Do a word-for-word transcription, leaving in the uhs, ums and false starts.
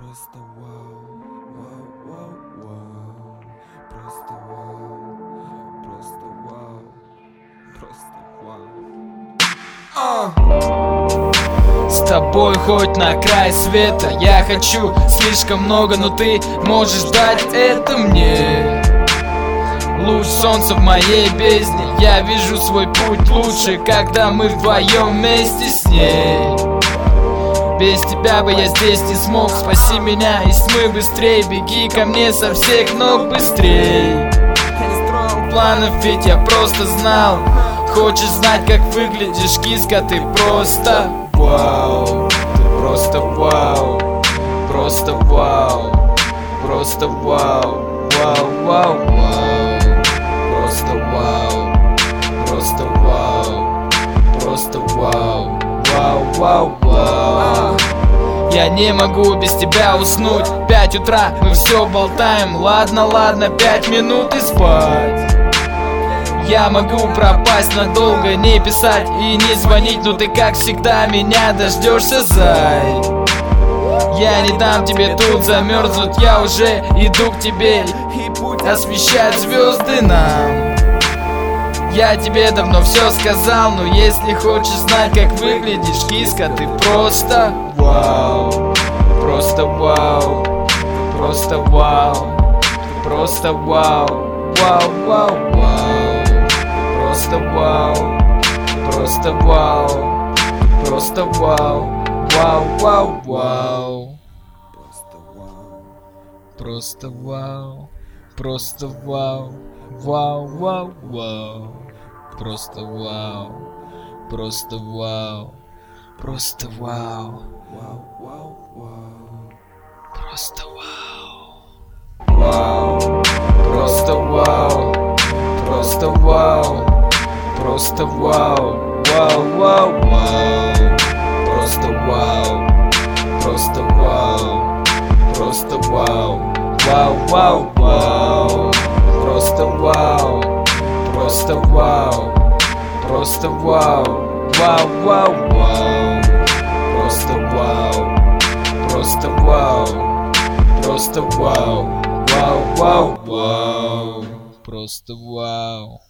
Просто вау, вау, вау, вау. Просто вау, просто вау, просто вау. А! С тобой хоть на край света я хочу слишком много, но ты можешь дать это мне. Луч солнца в моей бездне, я вижу свой путь лучше, когда мы вдвоем вместе с ней. Без тебя бы я здесь не смог, спаси меня из тьмы быстрей, беги ко мне со всех ног быстрей. Планов ведь я просто знал, хочешь знать, как выглядишь, киска, ты просто вау. Ты просто вау, просто вау, просто вау, вау, вау, вау. Просто вау, просто вау, просто вау, вау, вау, вау. Я не могу без тебя уснуть. Пять утра, мы все болтаем. Ладно, ладно, пять минут и спать. Я могу пропасть надолго, не писать и не звонить, но ты как всегда меня дождешься, зай. Я не дам тебе тут замерзнуть, я уже иду к тебе, и путь освещает звезды нам. Я тебе давно все сказал, но если хочешь знать, как выглядишь, киска, ты просто вау. Просто вау, просто вау, просто вау, вау, вау, вау. Просто вау, просто вау, просто вау, вау, вау, вау. Просто вау, Просто вау, просто вау, вау, вау, вау. Просто вау, просто вау, просто вау, вау, вау, вау. просто вау. Вау, просто вау, просто вау, просто вау, вау, вау, вау. Просто вау, просто вау, просто вау, вау, вау, вау. Просто вау, просто вау, просто вау, вау, вау, вау. Просто вау, просто вау, просто вау, вау, вау, вау. Просто вау.